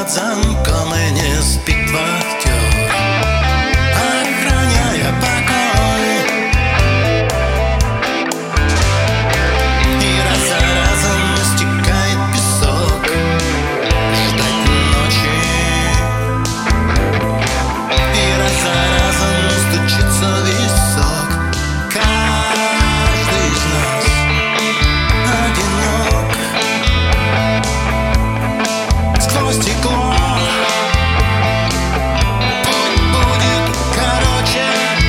под замком и не спит вахтер, охраняя покой. И раз за разом стекает песок, ждать ночи. И раз за разом стучится висок. Каждый из нас одинок. Сквозь стекло путь будет короче.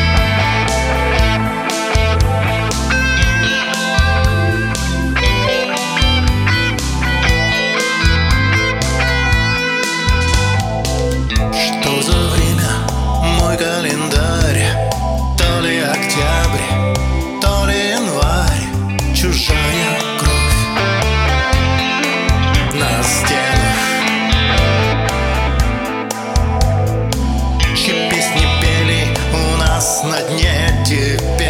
Что за время? Мой календарь. То ли октябрь, то ли январь. Чужая кровь на стенах, чьи песни пели у нас на дне теперь.